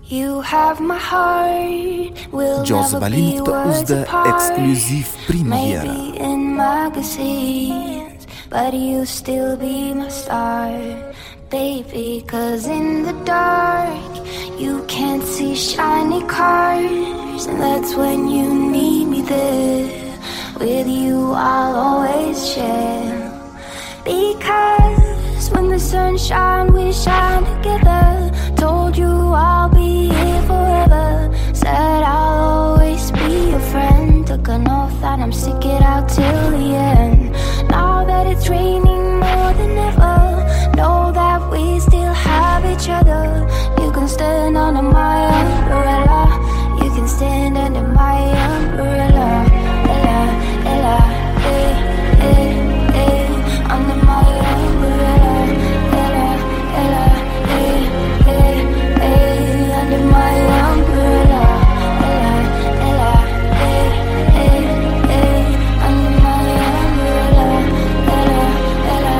You have my heart, we'll never be words apart. Exclusive premiere. Maybe in magazines, but you still be my star, baby. 'Cause in the dark, you can't see shiny cars, and that's when you need me there. With you I'll always share, because when the sun shines, we shine together. Told you I'll be here forever. Said I'll always be your friend. Took an oath that I'm stick it out till the end. Now that it's raining more than ever, know that we still have each other. You can stand under my umbrella. You can stand under my umbrella. Ella, Ella, eh, eh, eh, under my umbrella. Ella, Ella, eh, eh, eh, under my umbrella. Ella, Ella, eh, eh, eh, under my umbrella. Ella, Ella,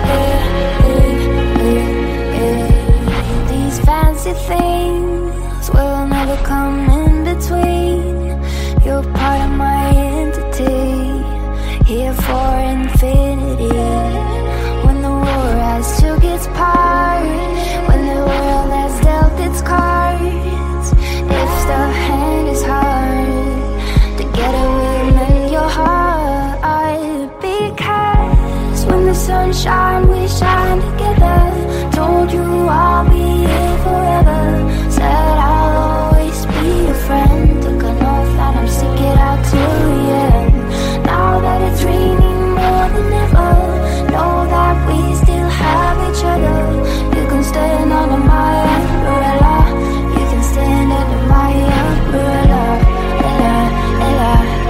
eh, eh, eh, eh. These fancy things will never come in between. You're part of my entity, here for infinity. When the war has took its part, when the world has dealt its cards, if the hand is hard, together we'll mend your heart. Because when the sun shines, we shine together. Told you I'll be here forever. Said I'll always be your friend. Took an oath that I'm stick it out till the end. Now that it's raining more than ever, know that we still have each other. You can stand under my umbrella. You can stand under my umbrella. Ella, Ella,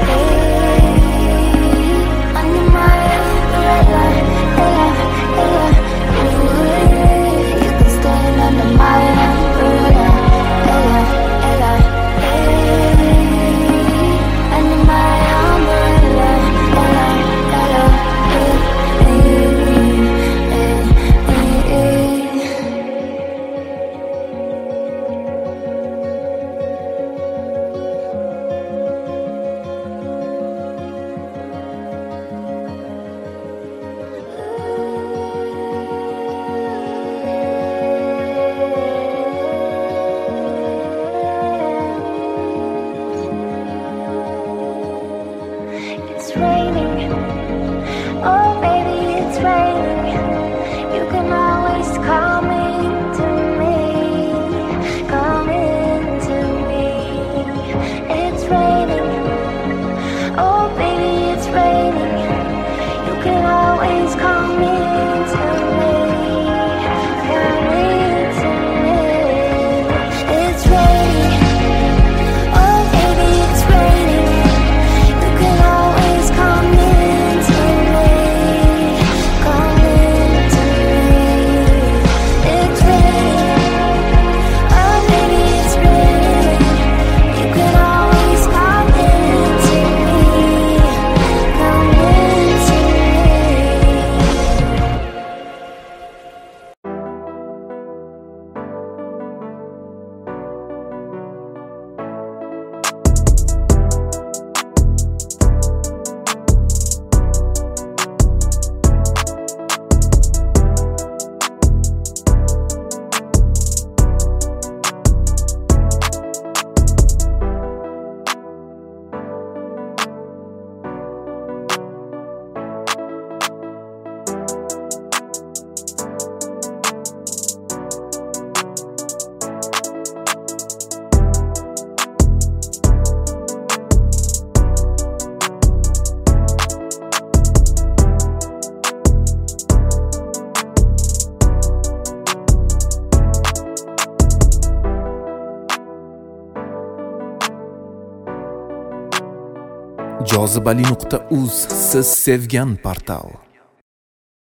eh, under my umbrella. Ella, Ella, eh, you can stand under my umbrella. Ella, Ella, eh, under my umbrella. Ella, Ella, eh, eh, It's raining, oh baby, it's raining. You can always come into me, come into me. It's raining, oh baby, it's raining. You can always come into me, come into me. It's raining, oh baby, it's raining. You can always come into me, come into me. It's raining, oh baby, it's raining. You can always come into me, come into Jozibali.uz siz sevgan portal.